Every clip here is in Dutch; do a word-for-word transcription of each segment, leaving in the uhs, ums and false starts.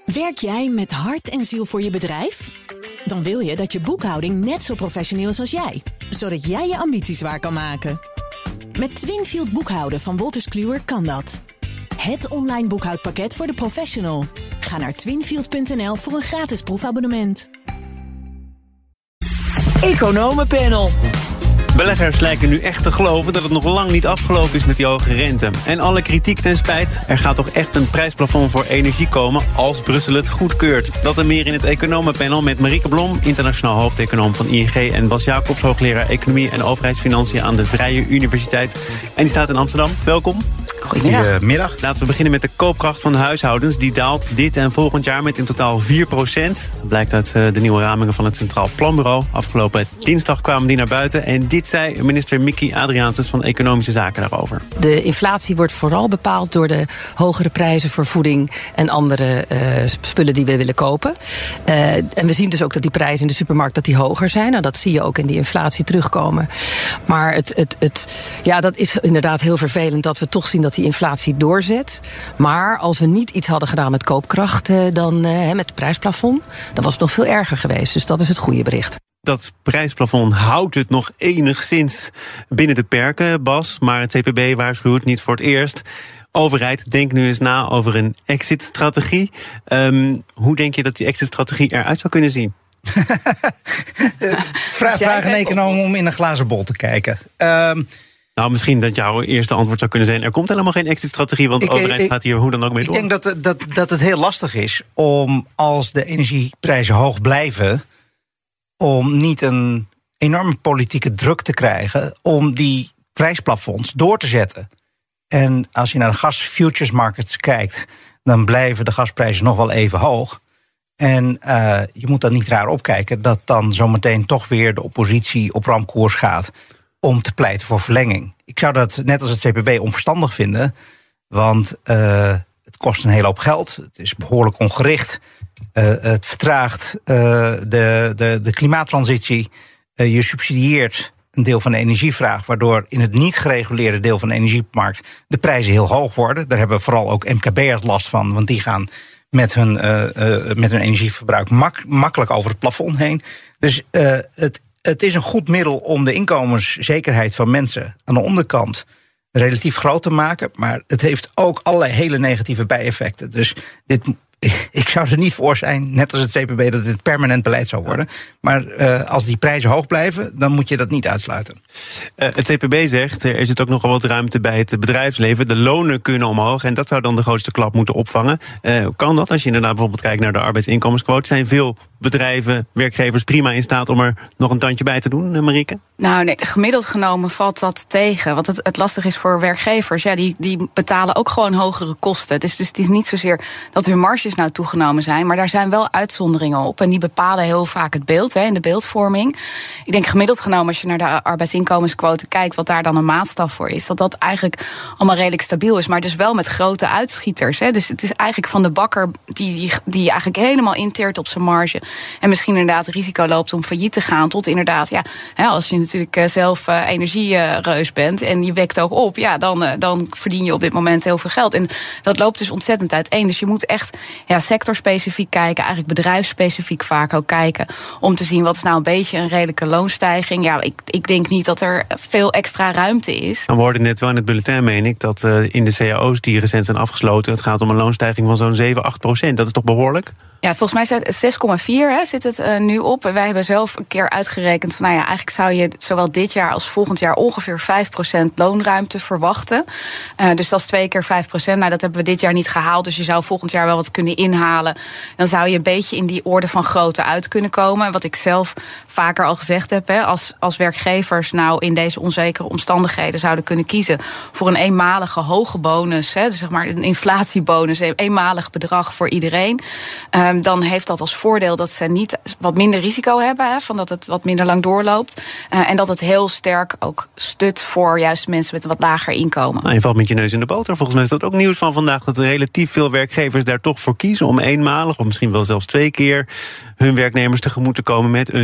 Werk jij met hart en ziel voor je bedrijf? Dan wil je dat je boekhouding net zo professioneel is als jij, zodat jij je ambities waar kan maken. Met Twinfield boekhouden van Wolters Kluwer kan dat. Het online boekhoudpakket voor de professional. Ga naar twinfield punt n l voor een gratis proefabonnement. Economenpanel. Beleggers lijken nu echt te geloven dat het nog lang niet afgelopen is met die hoge rente. En alle kritiek ten spijt, er gaat toch echt een prijsplafond voor energie komen als Brussel het goedkeurt. Dat en meer in het Economenpanel met Marieke Blom, internationaal hoofdeconoom van I N G... en Bas Jacobs, hoogleraar Economie en Overheidsfinanciën aan de Vrije Universiteit. En die staat in Amsterdam. Welkom. Goedemiddag. Goedemiddag. Laten we beginnen met de koopkracht van de huishoudens. Die daalt dit en volgend jaar met in totaal vier procent. Dat blijkt uit de nieuwe ramingen van het Centraal Planbureau. Afgelopen dinsdag kwamen die naar buiten. En dit zei minister Mickey Adriaansens van Economische Zaken daarover. De inflatie wordt vooral bepaald door de hogere prijzen voor voeding en andere uh, spullen die we willen kopen. Uh, en we zien dus ook dat die prijzen in de supermarkt dat die hoger zijn. Nou, dat zie je ook in die inflatie terugkomen. Maar het, het, het, ja, dat is inderdaad heel vervelend dat we toch zien dat die inflatie doorzet. Maar als we niet iets hadden gedaan met koopkracht, dan uh, met het prijsplafond, dan was het nog veel erger geweest. Dus dat is het goede bericht. Dat prijsplafond houdt het nog enigszins binnen de perken, Bas. Maar het C P B waarschuwt niet voor het eerst. Overheid, denk nu eens na over een exit-strategie. Um, hoe denk je dat die exit-strategie eruit zou kunnen zien? Vraag, vraag een econoom om in een glazen bol te kijken. Um, Nou, misschien dat jouw eerste antwoord zou kunnen zijn, er komt helemaal geen exit-strategie, want de ik, overheid ik, gaat hier hoe dan ook mee ik door. Ik denk dat, dat, dat het heel lastig is om, als de energieprijzen hoog blijven, om niet een enorme politieke druk te krijgen om die prijsplafonds door te zetten. En als je naar de gas-futures markets kijkt, dan blijven de gasprijzen nog wel even hoog. En uh, je moet dan niet raar opkijken dat dan zometeen toch weer de oppositie op ramkoers gaat om te pleiten voor verlenging. Ik zou dat, net als het C P B, onverstandig vinden. Want uh, het kost een hele hoop geld. Het is behoorlijk ongericht. Uh, het vertraagt uh, de, de, de klimaattransitie. Uh, je subsidieert een deel van de energievraag, waardoor in het niet gereguleerde deel van de energiemarkt de prijzen heel hoog worden. Daar hebben vooral ook M K B'ers last van, want die gaan met hun, uh, uh, met hun energieverbruik mak- makkelijk over het plafond heen. Dus uh, het Het is een goed middel om de inkomenszekerheid van mensen aan de onderkant relatief groot te maken. Maar het heeft ook allerlei hele negatieve bijeffecten. Dus dit, ik zou er niet voor zijn, net als het C P B, dat dit permanent beleid zou worden. Maar uh, als die prijzen hoog blijven, dan moet je dat niet uitsluiten. Uh, het C P B zegt, er zit ook nogal wat ruimte bij het bedrijfsleven. De lonen kunnen omhoog en dat zou dan de grootste klap moeten opvangen. Uh, kan dat? Als je inderdaad bijvoorbeeld kijkt naar de arbeidsinkomensquote, zijn veel bedrijven, werkgevers prima in staat om er nog een tandje bij te doen, Marieke? Nou nee, gemiddeld genomen valt dat tegen. Wat het, het lastig is voor werkgevers, ja, die, die betalen ook gewoon hogere kosten. Dus, dus het is niet zozeer dat hun marges nou toegenomen zijn, maar daar zijn wel uitzonderingen op. En die bepalen heel vaak het beeld, hè, in de beeldvorming. Ik denk gemiddeld genomen, als je naar de arbeidsinkomensquote kijkt, wat daar dan een maatstaf voor is, dat dat eigenlijk allemaal redelijk stabiel is. Maar dus wel met grote uitschieters. Hè. Dus het is eigenlijk van de bakker die, die, die eigenlijk helemaal inteert op zijn marge en misschien inderdaad risico loopt om failliet te gaan, tot inderdaad, ja, hè, als je natuurlijk zelf uh, energiereus bent en je wekt ook op, ja, dan, uh, dan verdien je op dit moment heel veel geld. En dat loopt dus ontzettend uiteen. Dus je moet echt ja, sectorspecifiek kijken, eigenlijk bedrijfsspecifiek vaak ook kijken, om te zien wat is nou een beetje een redelijke loonstijging. Ja, ik, ik denk niet dat er veel extra ruimte is. We hoorden net wel in het bulletin, meen ik, dat uh, in de C A O's die recent zijn afgesloten, het gaat om een loonstijging van zo'n zeven, acht procent. Dat is toch behoorlijk? Ja, volgens mij zes komma vier zit het uh, nu op. En wij hebben zelf een keer uitgerekend van, nou ja, eigenlijk zou je zowel dit jaar als volgend jaar ongeveer vijf procent loonruimte verwachten. Uh, dus dat is twee keer vijf procent. Nou, dat hebben we dit jaar niet gehaald. Dus je zou volgend jaar wel wat kunnen inhalen. Dan zou je een beetje in die orde van grootte uit kunnen komen. Wat ik zelf vaker al gezegd heb, hè, als, als werkgevers nou in deze onzekere omstandigheden zouden kunnen kiezen voor een eenmalige hoge bonus, hè, dus zeg maar een inflatiebonus, een eenmalig bedrag voor iedereen. Uh, dan heeft dat als voordeel dat ze niet wat minder risico hebben, hè, van dat het wat minder lang doorloopt. Uh, en dat het heel sterk ook stut voor juist mensen met een wat lager inkomen. Nou, je valt met je neus in de boter. Volgens mij is dat ook nieuws van vandaag, dat er relatief veel werkgevers daar toch voor kiezen om eenmalig, of misschien wel zelfs twee keer, hun werknemers tegemoet te komen met een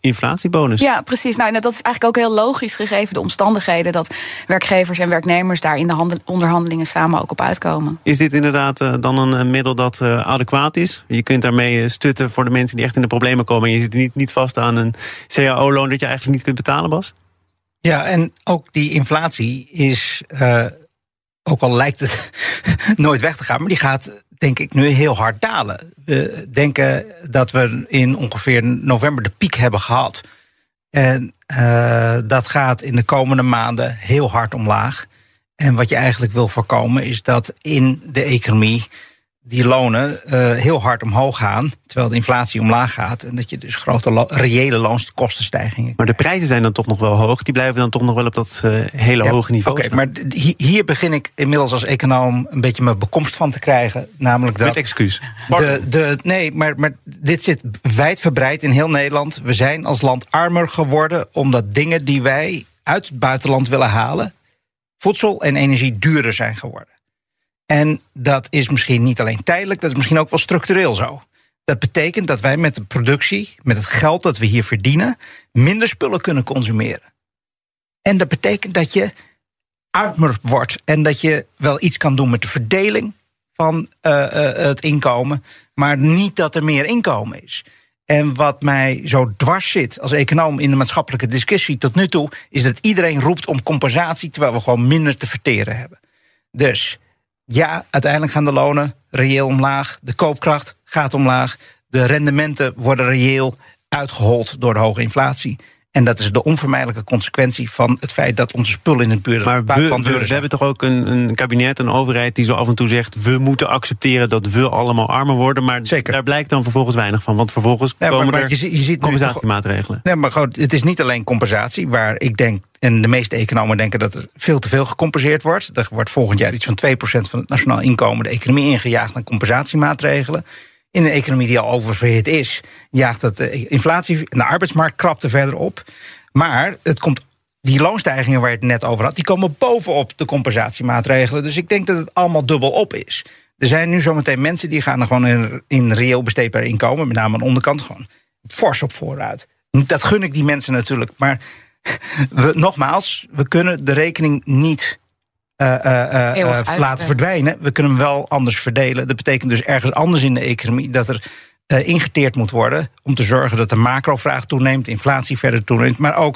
inflatiebonus. Ja, precies. Nou, dat is eigenlijk ook heel logisch gegeven de omstandigheden dat werkgevers en werknemers daar in de handel- onderhandelingen samen ook op uitkomen. Is dit inderdaad uh, dan een, een middel dat uh, adequaat is? Je kunt daarmee stutten voor de mensen die echt in de problemen komen en je zit niet, niet vast aan een C A O-loon dat je eigenlijk niet kunt betalen, Bas? Ja, en ook die inflatie is, uh, ook al lijkt het nooit weg te gaan, maar die gaat, denk ik, nu heel hard dalen. We denken dat we in ongeveer november de piek hebben gehad. En uh, dat gaat in de komende maanden heel hard omlaag. En wat je eigenlijk wil voorkomen is dat in de economie die lonen uh, heel hard omhoog gaan, terwijl de inflatie omlaag gaat. En dat je dus grote lo- reële loonkostenstijgingen. Maar de prijzen zijn dan toch nog wel hoog. Die blijven dan toch nog wel op dat uh, hele ja, hoge niveau. Oké, okay, maar d- hier begin ik inmiddels als econoom een beetje mijn bekomst van te krijgen. Namelijk dat. Met excuus. De, de, nee, maar, maar dit zit wijdverbreid in heel Nederland. We zijn als land armer geworden omdat dingen die wij uit het buitenland willen halen, voedsel en energie duurder zijn geworden. En dat is misschien niet alleen tijdelijk, dat is misschien ook wel structureel zo. Dat betekent dat wij met de productie, met het geld dat we hier verdienen, minder spullen kunnen consumeren. En dat betekent dat je armer wordt en dat je wel iets kan doen met de verdeling van uh, uh, het inkomen, maar niet dat er meer inkomen is. En wat mij zo dwars zit als econoom in de maatschappelijke discussie tot nu toe, is dat iedereen roept om compensatie, terwijl we gewoon minder te verteren hebben. Dus ja, uiteindelijk gaan de lonen reëel omlaag. De koopkracht gaat omlaag. De rendementen worden reëel uitgehold door de hoge inflatie. En dat is de onvermijdelijke consequentie van het feit dat onze spullen in het buur, maar buitenland we, we, duurder we zijn. hebben toch ook een, een kabinet, een overheid die zo af en toe zegt, we moeten accepteren dat we allemaal armer worden. Maar Zeker. Daar blijkt dan vervolgens weinig van. Want vervolgens Nee, komen maar, maar er je, je ziet compensatiemaatregelen. Nee, maar goed, het is niet alleen compensatie, waar ik denk, en de meeste economen denken dat er veel te veel gecompenseerd wordt. Er wordt volgend jaar iets van twee procent van het nationaal inkomen de economie ingejaagd aan compensatiemaatregelen. In een economie die al oververhit is, jaagt dat de inflatie en de arbeidsmarkt krapt er verder op. Maar het komt, die loonstijgingen waar je het net over had, die komen bovenop de compensatiemaatregelen. Dus ik denk dat het allemaal dubbel op is. Er zijn nu zometeen mensen die gaan er gewoon in, in reëel besteedbaar inkomen, met name aan de onderkant, gewoon fors op vooruit. Dat gun ik die mensen natuurlijk. Maar we, nogmaals, we kunnen de rekening niet uh, uh, uh, laten verdwijnen. We kunnen hem wel anders verdelen. Dat betekent dus ergens anders in de economie dat er uh, ingeteerd moet worden om te zorgen dat de macrovraag toeneemt, inflatie verder toeneemt. Maar ook,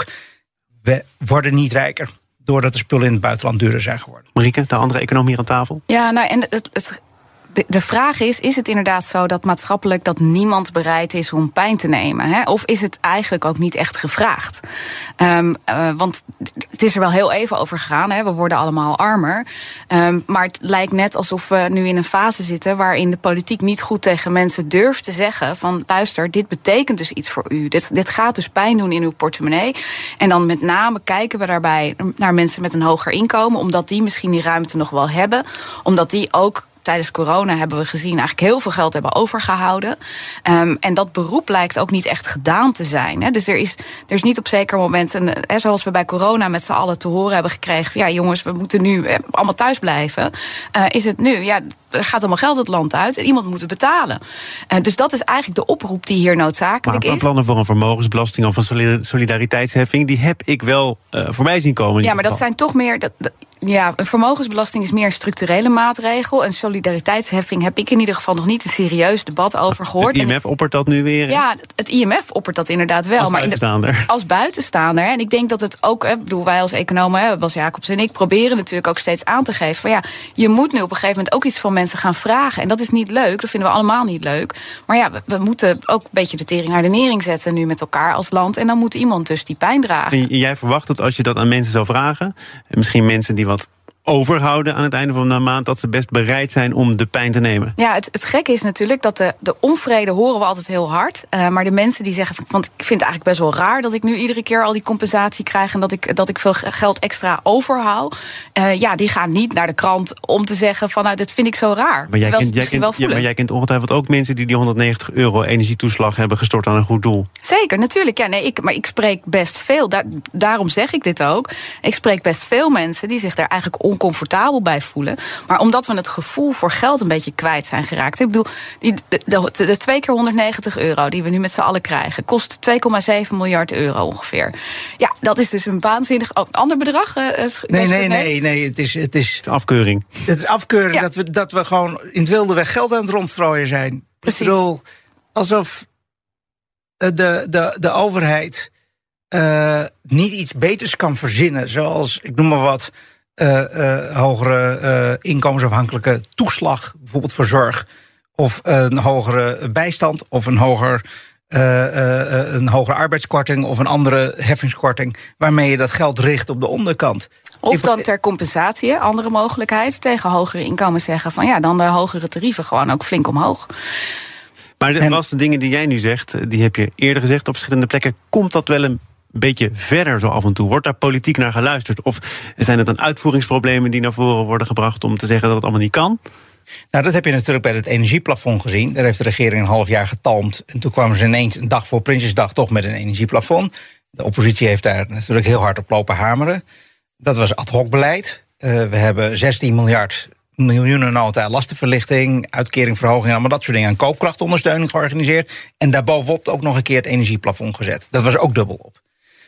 we worden niet rijker doordat de spullen in het buitenland duurder zijn geworden. Marieke, de andere econoom hier aan tafel. Ja, nou, en het, het, de, de vraag is, is het inderdaad zo dat maatschappelijk dat niemand bereid is om pijn te nemen? Hè? Of is het eigenlijk ook niet echt gevraagd? Um, uh, want het is er wel heel even over gegaan. Hè? We worden allemaal armer. Um, maar het lijkt net alsof we nu in een fase zitten waarin de politiek niet goed tegen mensen durft te zeggen van, luister, dit betekent dus iets voor u. Dit, dit gaat dus pijn doen in uw portemonnee. En dan met name kijken we daarbij naar mensen met een hoger inkomen, omdat die misschien die ruimte nog wel hebben. Omdat die ook tijdens corona, hebben we gezien, eigenlijk heel veel geld hebben overgehouden. Um, en dat beroep lijkt ook niet echt gedaan te zijn. Hè. Dus er is, er is niet op zeker moment, een, hè, zoals we bij corona met z'n allen te horen hebben gekregen, van, ja jongens, we moeten nu eh, allemaal thuis blijven. Uh, is het nu, ja, er gaat allemaal geld het land uit en iemand moet het betalen. Uh, dus dat is eigenlijk de oproep die hier noodzakelijk maar is. Plannen voor een vermogensbelasting of een solidariteitsheffing, die heb ik wel uh, voorbij zien komen. Ja, maar dat zijn toch meer, dat, dat, ja, een vermogensbelasting is meer een structurele maatregel. En solidariteitsheffing heb ik in ieder geval nog niet een serieus debat over gehoord. Het I M F oppert dat nu weer? Ja, het I M F oppert dat inderdaad wel. Als maar buitenstaander. In de, als buitenstaander. En ik denk dat het ook, hè, bedoel, wij als economen, hè, Bas Jacobs en ik, proberen natuurlijk ook steeds aan te geven van, ja, je moet nu op een gegeven moment ook iets van mensen gaan vragen. En dat is niet leuk, dat vinden we allemaal niet leuk. Maar ja, we, we moeten ook een beetje de tering naar de nering zetten nu met elkaar als land. En dan moet iemand dus die pijn dragen. En jij verwacht dat als je dat aan mensen zou vragen, misschien mensen die wat overhouden aan het einde van de maand, dat ze best bereid zijn om de pijn te nemen. Ja, het, het gekke is natuurlijk dat de, de onvrede horen we altijd heel hard. Uh, maar de mensen die zeggen, want ik vind het eigenlijk best wel raar dat ik nu iedere keer al die compensatie krijg en dat ik, dat ik veel geld extra overhoud. Uh, ja, die gaan niet naar de krant om te zeggen van, nou, dit vind ik zo raar. Maar jij, Terwijl kent, ze jij, misschien kent, wel ja, maar jij kent ongetwijfeld ook mensen die die honderdnegentig euro energietoeslag hebben gestort aan een goed doel. Zeker, natuurlijk. Ja, nee, ik, maar ik spreek best veel, daar, daarom zeg ik dit ook. Ik spreek best veel mensen die zich daar eigenlijk ongelooflijk oncomfortabel bij voelen. Maar omdat we het gevoel voor geld een beetje kwijt zijn geraakt. Ik bedoel, die, de, de, de twee keer honderdnegentig euro die we nu met z'n allen krijgen, kost twee komma zeven miljard euro ongeveer. Ja, dat is dus een waanzinnig oh, ander bedrag. Uh, nee, nee, nee, nee. Het is, het is, het is afkeuring. Het is afkeuring ja. dat, we, dat we gewoon in het wilde weg geld aan het rondstrooien zijn. Precies. Ik bedoel, alsof de, de, de overheid uh, niet iets beters kan verzinnen. Zoals, ik noem maar wat, uh, uh, hogere uh, inkomensafhankelijke toeslag, bijvoorbeeld voor zorg. Of een hogere bijstand, of een hoger... Uh, uh, een hogere arbeidskorting of een andere heffingskorting, waarmee je dat geld richt op de onderkant. Of dan ter compensatie, andere mogelijkheid, tegen hogere inkomens zeggen van ja, dan de hogere tarieven gewoon ook flink omhoog. Maar de, was de dingen die jij nu zegt, die heb je eerder gezegd op verschillende plekken, komt dat wel een beetje verder zo af en toe? Wordt daar politiek naar geluisterd? Of zijn het dan uitvoeringsproblemen die naar voren worden gebracht om te zeggen dat het allemaal niet kan? Nou, dat heb je natuurlijk bij het energieplafond gezien. Daar heeft de regering een half jaar getalmd. En toen kwamen ze ineens een dag voor Prinsjesdag toch met een energieplafond. De oppositie heeft daar natuurlijk heel hard op lopen hameren. Dat was ad hoc beleid. Uh, we hebben zestien miljard miljoenen nota lastenverlichting, uitkeringverhoging, allemaal dat soort dingen aan koopkrachtondersteuning georganiseerd. En daarbovenop ook nog een keer het energieplafond gezet. Dat was ook dubbel op.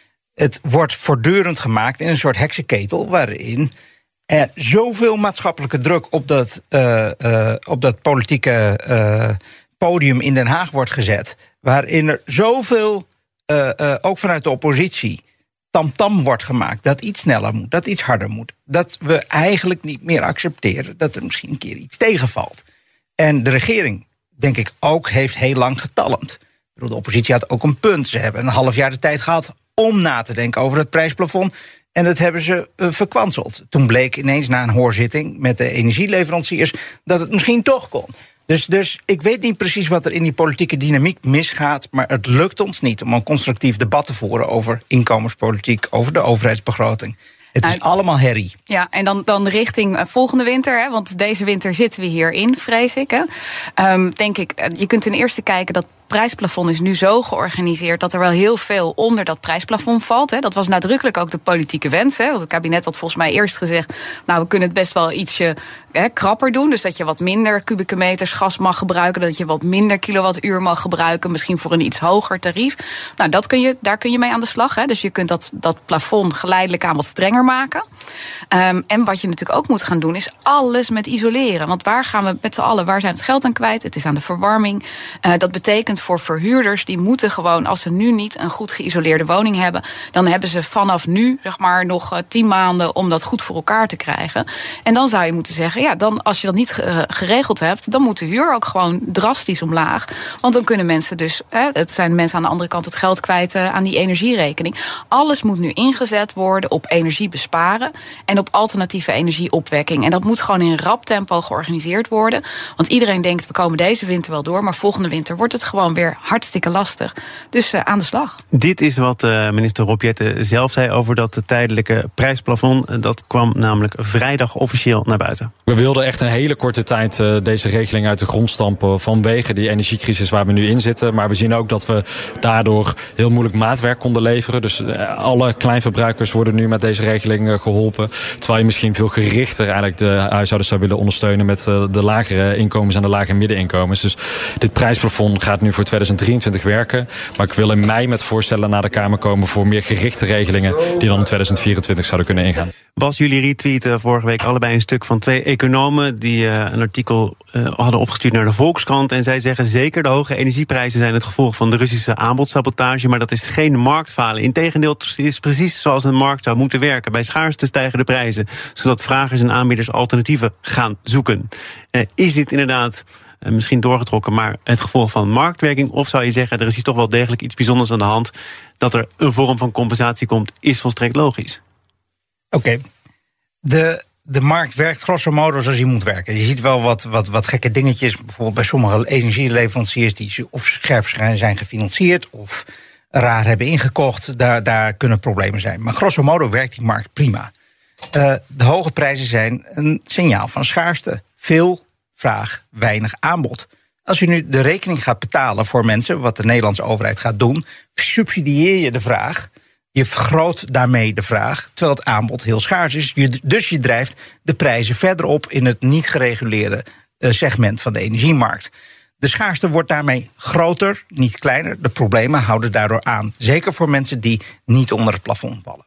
Het wordt voortdurend gemaakt in een soort heksenketel waarin er zoveel maatschappelijke druk op dat, uh, uh, op dat politieke uh, podium in Den Haag wordt gezet, waarin er zoveel, uh, uh, ook vanuit de oppositie, tamtam wordt gemaakt dat iets sneller moet, dat iets harder moet. Dat we eigenlijk niet meer accepteren dat er misschien een keer iets tegenvalt. En de regering, denk ik ook, heeft heel lang getalmd. De oppositie had ook een punt. Ze hebben een half jaar de tijd gehad om na te denken over het prijsplafond. En dat hebben ze uh, verkwanseld. Toen bleek ineens na een hoorzitting met de energieleveranciers dat het misschien toch kon. Dus, dus ik weet niet precies wat er in die politieke dynamiek misgaat, maar het lukt ons niet om een constructief debat te voeren over inkomenspolitiek, over de overheidsbegroting. Het is allemaal herrie. Ja, en dan, dan richting volgende winter, hè, want deze winter zitten we hierin, vrees ik. Hè. Um, denk ik, je kunt ten eerste kijken dat prijsplafond is nu zo georganiseerd dat er wel heel veel onder dat prijsplafond valt. Hè. Dat was nadrukkelijk ook de politieke wens. Hè. Want het kabinet had volgens mij eerst gezegd, nou, we kunnen het best wel ietsje hè, krapper doen. Dus dat je wat minder kubieke meters gas mag gebruiken, dat je wat minder kilowattuur mag gebruiken, misschien voor een iets hoger tarief. Nou, dat kun je, daar kun je mee aan de slag. Hè. Dus je kunt dat, dat plafond geleidelijk aan wat strenger maken. Um, en wat je natuurlijk ook moet gaan doen, is alles met isoleren. Want waar gaan we met z'n allen, waar zijn we het geld aan kwijt? Het is aan de verwarming. Uh, dat betekent voor verhuurders, die moeten gewoon, als ze nu niet een goed geïsoleerde woning hebben, dan hebben ze vanaf nu, zeg maar, nog uh, tien maanden om dat goed voor elkaar te krijgen. En dan zou je moeten zeggen, ja, dan als je dat niet uh, geregeld hebt, dan moet de huur ook gewoon drastisch omlaag. Want dan kunnen mensen dus, hè, het zijn mensen aan de andere kant het geld kwijt uh, aan die energierekening. Alles moet nu ingezet worden op energie besparen en op alternatieve energieopwekking. En dat moet gewoon in rap tempo georganiseerd worden. Want iedereen denkt, we komen deze winter wel door, maar volgende winter wordt het gewoon weer hartstikke lastig. Dus uh, aan de slag. Dit is wat uh, minister Rob Jetten zelf zei over dat tijdelijke prijsplafond. Dat kwam namelijk vrijdag officieel naar buiten. We wilden echt een hele korte tijd uh, deze regeling uit de grond stampen vanwege die energiecrisis waar we nu in zitten. Maar we zien ook dat we daardoor heel moeilijk maatwerk konden leveren. Dus uh, alle kleinverbruikers worden nu met deze regeling uh, geholpen. Terwijl je misschien veel gerichter eigenlijk de huishoudens zou willen ondersteunen met uh, de lagere inkomens en de lage middeninkomens. Dus dit prijsplafond gaat nu voor tweeduizend drieëntwintig werken. Maar ik wil in mei met voorstellen naar de Kamer komen voor meer gerichte regelingen die dan in tweeduizend vierentwintig zouden kunnen ingaan. Bas, jullie retweeten vorige week allebei een stuk van twee economen die uh, een artikel uh, hadden opgestuurd naar de Volkskrant. En zij zeggen zeker de hoge energieprijzen zijn het gevolg van de Russische aanbodsabotage. Maar dat is geen marktfalen. Integendeel, het is precies zoals een markt zou moeten werken. Bij schaarste stijgen de prijzen, zodat vragers en aanbieders alternatieven gaan zoeken. Uh, is dit inderdaad uh, misschien doorgetrokken, maar het gevolg van marktwerking? Of zou je zeggen, er is hier toch wel degelijk iets bijzonders aan de hand? Dat er een vorm van compensatie komt, is volstrekt logisch. Oké, okay. de, de markt werkt grosso modo zoals hij moet werken. Je ziet wel wat, wat, wat gekke dingetjes, bijvoorbeeld bij sommige energieleveranciers die of scherp zijn gefinancierd of raar hebben ingekocht. Daar, daar kunnen problemen zijn. Maar grosso modo werkt die markt prima. Uh, de hoge prijzen zijn een signaal van schaarste. Veel vraag, weinig aanbod. Als je nu de rekening gaat betalen voor mensen, wat de Nederlandse overheid gaat doen, subsidieer je de vraag Je vergroot daarmee de vraag, terwijl het aanbod heel schaars is. Je, dus je drijft de prijzen verder op in het niet gereguleerde uh, segment van de energiemarkt. De schaarste wordt daarmee groter, niet kleiner. De problemen houden daardoor aan. Zeker voor mensen die niet onder het plafond vallen.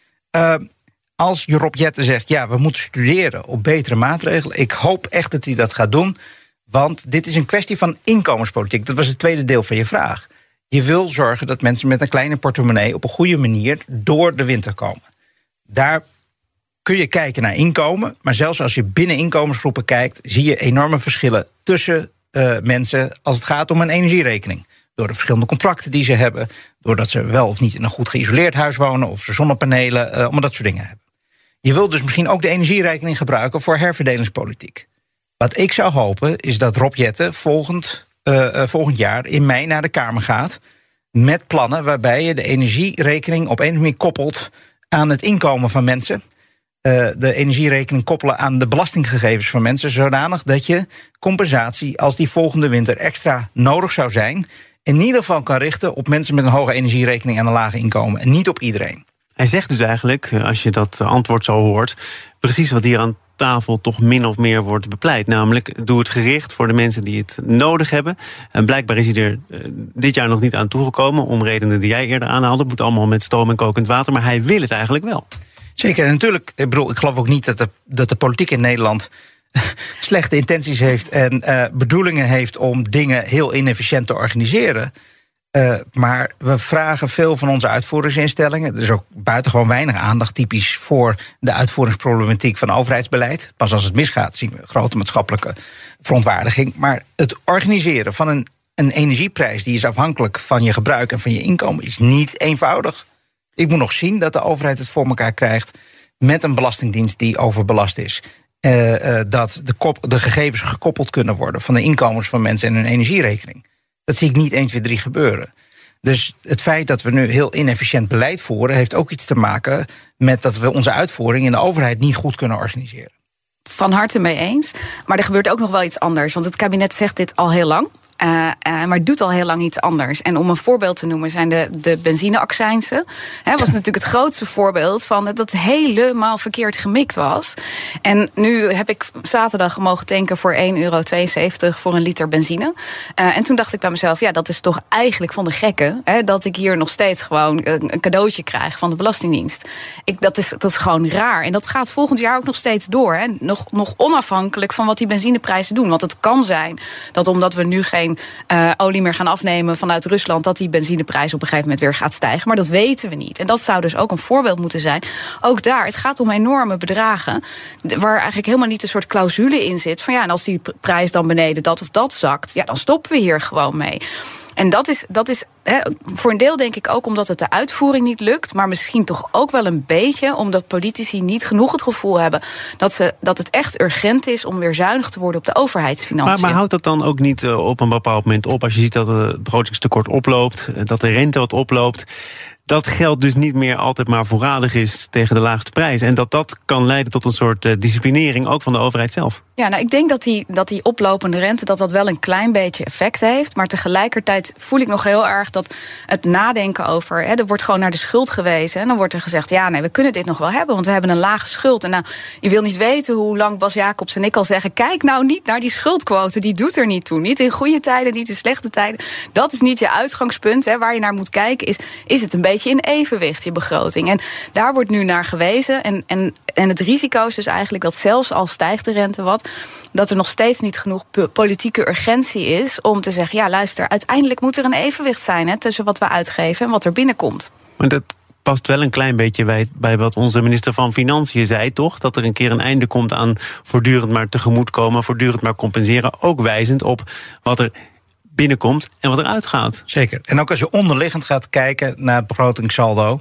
Uh, als Rob Jetten zegt, ja, we moeten studeren op betere maatregelen. Ik hoop echt dat hij dat gaat doen. Want dit is een kwestie van inkomenspolitiek. Dat was het tweede deel van je vraag. Je wil zorgen dat mensen met een kleine portemonnee op een goede manier door de winter komen. Daar kun je kijken naar inkomen. Maar zelfs als je binnen inkomensgroepen kijkt, zie je enorme verschillen tussen uh, mensen als het gaat om een energierekening. Door de verschillende contracten die ze hebben. Doordat ze wel of niet in een goed geïsoleerd huis wonen. Of ze zonnepanelen, uh, allemaal dat soort dingen hebben. Je wilt dus misschien ook de energierekening gebruiken voor herverdelingspolitiek. Wat ik zou hopen is dat Rob Jetten volgend, uh, uh, volgend jaar in mei naar de Kamer gaat met plannen waarbij je de energierekening op een of andere manier koppelt aan het inkomen van mensen. Uh, de energierekening koppelen aan de belastinggegevens van mensen, zodanig dat je compensatie, als die volgende winter extra nodig zou zijn, in ieder geval kan richten op mensen met een hoge energierekening en een lage inkomen. En niet op iedereen. Hij zegt dus eigenlijk, als je dat antwoord zo hoort, precies wat hier aan tafel toch min of meer wordt bepleit. Namelijk, doe het gericht voor de mensen die het nodig hebben. En blijkbaar is hij er uh, dit jaar nog niet aan toegekomen, om redenen die jij eerder aanhaalde. Het moet allemaal met stroom en kokend water, maar hij wil het eigenlijk wel. Zeker, en natuurlijk, ik bedoel, ik geloof ook niet dat de, dat de politiek in Nederland slechte intenties heeft en uh, bedoelingen heeft om dingen heel inefficiënt te organiseren. Uh, maar we vragen veel van onze uitvoeringsinstellingen. Er is ook buitengewoon weinig aandacht typisch voor de uitvoeringsproblematiek van overheidsbeleid. Pas als het misgaat zien we grote maatschappelijke verontwaardiging. Maar het organiseren van een, een energieprijs die is afhankelijk van je gebruik en van je inkomen is niet eenvoudig. Ik moet nog zien dat de overheid het voor elkaar krijgt met een belastingdienst die overbelast is. Uh, uh, dat de, kop, de gegevens gekoppeld kunnen worden van de inkomens van mensen en hun energierekening. Dat zie ik niet één, twee, drie gebeuren. Dus het feit dat we nu heel inefficiënt beleid voeren, heeft ook iets te maken met dat we onze uitvoering in de overheid niet goed kunnen organiseren. Van harte mee eens. Maar er gebeurt ook nog wel iets anders. Want het kabinet zegt dit al heel lang. Uh, uh, maar doet al heel lang iets anders. En om een voorbeeld te noemen zijn de, de benzineaccijnsen. Dat was natuurlijk het grootste voorbeeld van dat het helemaal verkeerd gemikt was. En nu heb ik zaterdag mogen tanken voor één euro tweeënzeventig voor een liter benzine. Uh, en toen dacht ik bij mezelf, ja, dat is toch eigenlijk van de gekken, hè, dat ik hier nog steeds gewoon een, een cadeautje krijg van de Belastingdienst. Ik, dat, is, dat is gewoon raar. En dat gaat volgend jaar ook nog steeds door. Hè. Nog, nog onafhankelijk van wat die benzineprijzen doen. Want het kan zijn dat omdat we nu geen Uh, olie meer gaan afnemen vanuit Rusland, dat die benzineprijs op een gegeven moment weer gaat stijgen. Maar dat weten we niet. En dat zou dus ook een voorbeeld moeten zijn. Ook daar, het gaat om enorme bedragen, waar eigenlijk helemaal niet een soort clausule in zit van ja, en als die prijs dan beneden dat of dat zakt, ja, dan stoppen we hier gewoon mee. En dat is, dat is he, voor een deel denk ik ook omdat het de uitvoering niet lukt, maar misschien toch ook wel een beetje omdat politici niet genoeg het gevoel hebben dat, ze, dat het echt urgent is om weer zuinig te worden op de overheidsfinanciën. Maar, maar houdt dat dan ook niet op een bepaald moment op als je ziet dat het begrotingstekort oploopt, dat de rente wat oploopt, dat geld dus niet meer altijd maar voorradig is tegen de laagste prijs. En dat dat kan leiden tot een soort uh, disciplinering ook van de overheid zelf. Ja, nou, ik denk dat die, dat die oplopende rente dat dat wel een klein beetje effect heeft. Maar tegelijkertijd voel ik nog heel erg dat het nadenken over, hè, er wordt gewoon naar de schuld gewezen. En dan wordt er gezegd, ja, nee, we kunnen dit nog wel hebben, want we hebben een lage schuld. En nou, je wil niet weten hoe lang Bas Jacobs en ik al zeggen, kijk nou niet naar die schuldquote, die doet er niet toe. Niet in goede tijden, niet in slechte tijden. Dat is niet je uitgangspunt, hè, waar je naar moet kijken. Is, is het een beetje in evenwicht, je begroting? En daar wordt nu naar gewezen. En, en, en het risico is dus eigenlijk dat zelfs al stijgt de rente wat, dat er nog steeds niet genoeg politieke urgentie is om te zeggen, ja, luister, uiteindelijk moet er een evenwicht zijn, hè, tussen wat we uitgeven en wat er binnenkomt. Maar dat past wel een klein beetje bij, bij wat onze minister van Financiën zei, toch? Dat er een keer een einde komt aan voortdurend maar tegemoetkomen, voortdurend maar compenseren, ook wijzend op wat er binnenkomt en wat er uitgaat. Zeker. En ook als je onderliggend gaat kijken naar het begrotingssaldo,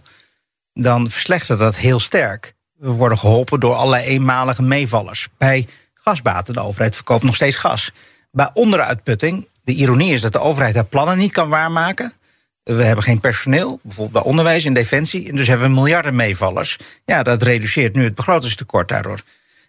dan verslechtert dat heel sterk. We worden geholpen door allerlei eenmalige meevallers. Bij gasbaten, de overheid verkoopt nog steeds gas. Bij onderuitputting, de ironie is dat de overheid haar plannen niet kan waarmaken. We hebben geen personeel, bijvoorbeeld bij onderwijs en defensie, en dus hebben we miljarden meevallers. Ja, dat reduceert nu het begrotingstekort daardoor.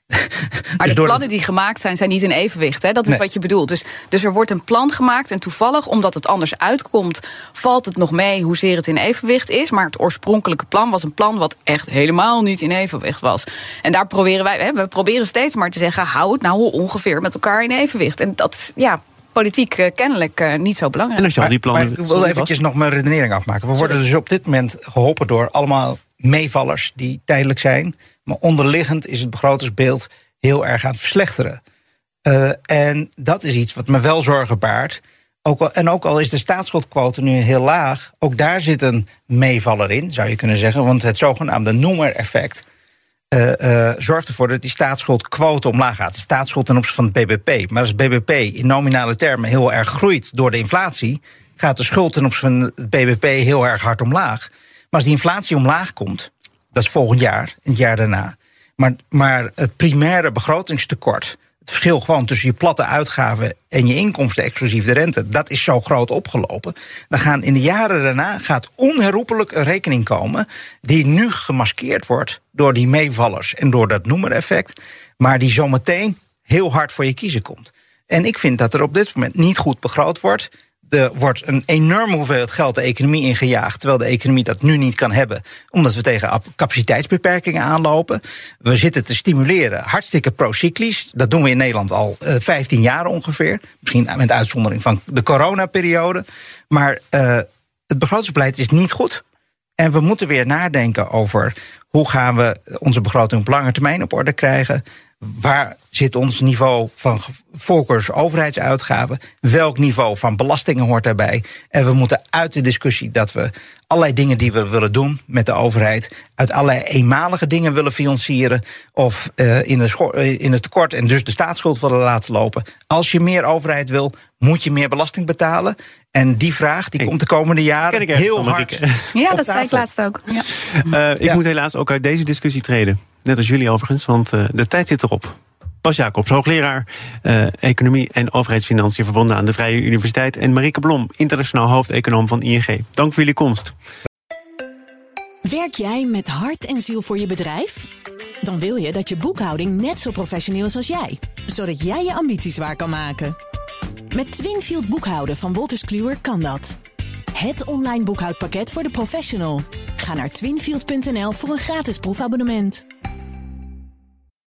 Maar dus de plannen die gemaakt zijn, zijn niet in evenwicht. Hè? Dat is nee. wat je bedoelt. Dus, dus er wordt een plan gemaakt en toevallig, omdat het anders uitkomt, valt het nog mee hoezeer het in evenwicht is. Maar het oorspronkelijke plan was een plan wat echt helemaal niet in evenwicht was. En daar proberen wij, hè, we proberen steeds maar te zeggen, hou het nou ongeveer met elkaar in evenwicht. En dat is, ja, politiek uh, kennelijk uh, niet zo belangrijk. En als je al die plannen... Maar, maar ik wil eventjes nog mijn redenering afmaken. We worden dus op dit moment geholpen door allemaal meevallers die tijdelijk zijn. Maar onderliggend is het begrotingsbeeld heel erg aan het verslechteren. Uh, en dat is iets wat me wel zorgen baart. Ook al, en ook al is de staatsschuldquote nu heel laag, ook daar zit een meevaller in, zou je kunnen zeggen. Want het zogenaamde Noemer-effect uh, uh, zorgt ervoor dat die staatsschuldquote omlaag gaat. De staatsschuld ten opzichte van het B B P. Maar als het B B P in nominale termen heel erg groeit door de inflatie, gaat de schuld ten opzichte van het B B P heel erg hard omlaag. Maar als die inflatie omlaag komt, dat is volgend jaar, het jaar daarna. Maar, maar het primaire begrotingstekort, het verschil gewoon tussen je platte uitgaven en je inkomsten exclusief de rente, dat is zo groot opgelopen. Dan gaan in de jaren daarna gaat onherroepelijk een rekening komen die nu gemaskeerd wordt door die meevallers en door dat noemereffect, maar die zometeen heel hard voor je kiezen komt. En ik vind dat er op dit moment niet goed begroot wordt. Er wordt een enorme hoeveelheid geld de economie ingejaagd, terwijl de economie dat nu niet kan hebben, omdat we tegen capaciteitsbeperkingen aanlopen. We zitten te stimuleren, hartstikke procyclisch. Dat doen we in Nederland al uh, vijftien jaar ongeveer. Misschien met uitzondering van de coronaperiode. Maar uh, het begrotingsbeleid is niet goed. En we moeten weer nadenken over hoe gaan we onze begroting op lange termijn op orde krijgen. Waar zit ons niveau van volkers-overheidsuitgaven? Welk niveau van belastingen hoort daarbij? En we moeten uit de discussie dat we allerlei dingen die we willen doen met de overheid uit allerlei eenmalige dingen willen financieren of uh, in, de in het tekort en dus de staatsschuld willen laten lopen. Als je meer overheid wil, moet je meer belasting betalen. En die vraag die hey, komt de komende jaren heel hard. Ja, dat zei ik laatst ook. Ja. Uh, ik ja. moet helaas ook uit deze discussie treden. Net als jullie overigens, want uh, de tijd zit erop. Bas Jacobs, hoogleraar uh, Economie en Overheidsfinanciën verbonden aan de Vrije Universiteit. En Marieke Blom, internationaal hoofdeconoom van I N G. Dank voor jullie komst. Werk jij met hart en ziel voor je bedrijf? Dan wil je dat je boekhouding net zo professioneel is als jij. Zodat jij je ambities waar kan maken. Met Twinfield boekhouden van Wolters Kluwer kan dat. Het online boekhoudpakket voor de professional. Ga naar twinfield punt n l voor een gratis proefabonnement.